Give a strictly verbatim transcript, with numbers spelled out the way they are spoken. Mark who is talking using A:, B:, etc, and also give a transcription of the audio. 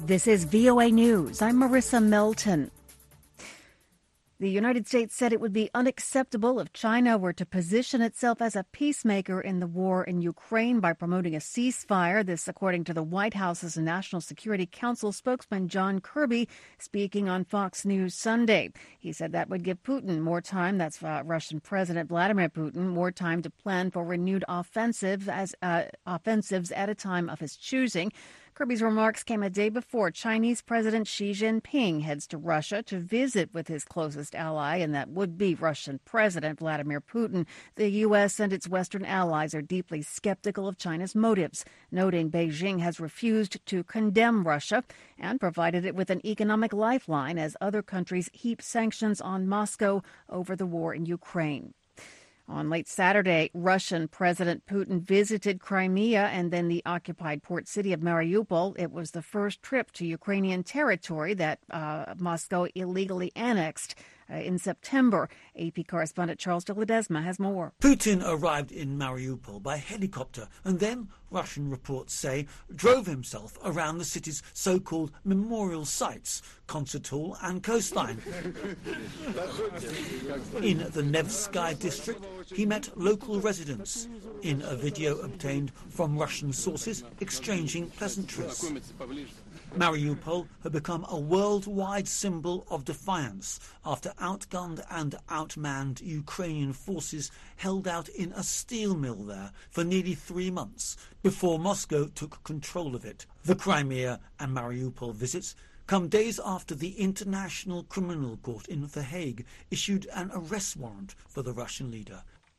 A: This is V O A News. I'm Marissa Melton. The United States said it would be unacceptable if China were to position itself as a peacemaker in the war in Ukraine by promoting a ceasefire. This, according to the White House's National Security Council spokesman John Kirby, speaking on Fox News Sunday. He said that would give Putin more time, that's uh, Russian President Vladimir Putin, more time to plan for renewed offensive as uh, offensives at a time of his choosing. Kirby's remarks came a day before Chinese President Xi Jinping heads to Russia to visit with his closest ally, and that would be Russian President Vladimir Putin. The U S and its Western allies are deeply skeptical of China's motives, noting Beijing has refused to condemn Russia and provided it with an economic lifeline as other countries heap sanctions on Moscow over the war in Ukraine. On late Saturday, Russian President Putin visited Crimea and then the occupied port city of Mariupol. It was the first trip to Ukrainian territory that uh, Moscow illegally annexed uh, in September. A P correspondent Charles de Ledesma has more.
B: Putin arrived in Mariupol by helicopter and then, Russian reports say, drove himself around the city's so-called memorial sites, concert hall and coastline. In the Nevsky district, he met local residents in a video obtained from Russian sources exchanging pleasantries. Mariupol had become a worldwide symbol of defiance after outgunned and outmanned Ukrainian forces held out in a steel mill there for nearly three months before Moscow took control of it. The Crimea and Mariupol visits come days after the International Criminal Court in The Hague issued an arrest warrant for the Russian leader